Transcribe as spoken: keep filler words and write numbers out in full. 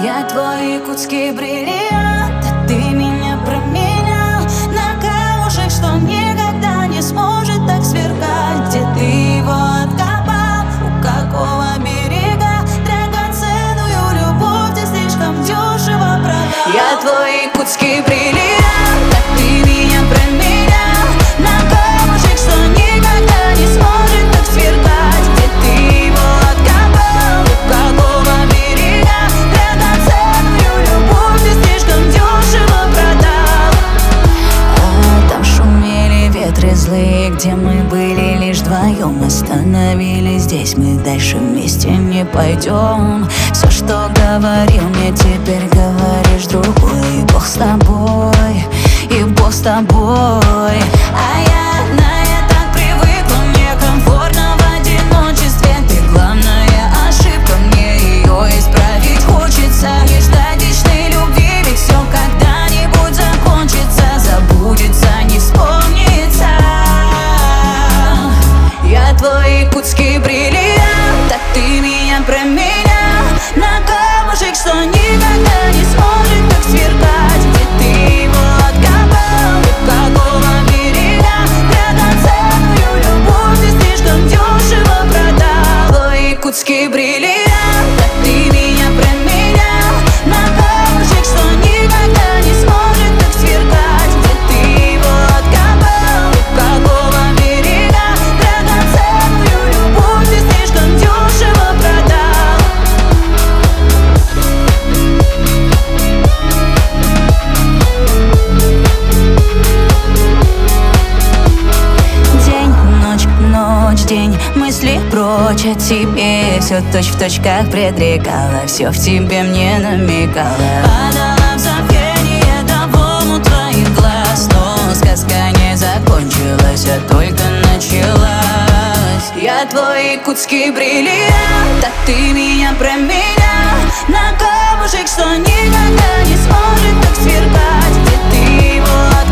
Я твой якутский бриллиант, а ты меня променял на камушек, что никогда не сможет так сверкать. Где ты его откопал, у какого берега? Драгоценную любовь ты слишком дешево продал. Я твой якутский бриллиант, а ты меня променял на камушек, что никогда не сможет так сверкать. Где ты его откопал, у какого берега? Драгоценную любовь ты слишком дешево продал. А там шумели ветры злые, где мы были лишь вдвоем. Остановились здесь, мы дальше вместе не пойдем. Все, что говорил мне, теперь говоришь другой. И Бог с тобой, и Бог с тобой. А я на это привыкла, мне комфортно в одиночестве. Ты главная ошибка, мне ее исправить хочется. Не ждать вечной любви, ведь все когда-нибудь закончится. Забудется, не вспомнится. Я твой якутский бриллиант, а ты меня променял на камушек, что никогда не сможет так сверкать. Где ты его откопал, у какого берега? Драгоценную любовь ты слишком дешево продал. Твой якутский бриллиант, а ты меня променял на камушек, что никогда не сможет так сверкать. Где ты его откопал, у какого берега? Драгоценную любовь ты слишком дешево продал. День, ночь, ночь, день, мысли прочь от тебе. Все точь-в-точь, как предрекала, все в тебе мне намекала. Падала в забвение до волну твоих глаз, но сказка не закончилась, а только началась. Я твой якутский бриллиант, а ты меня променял на камушек, что никогда не сможет так сверкать. Где ты его откопал,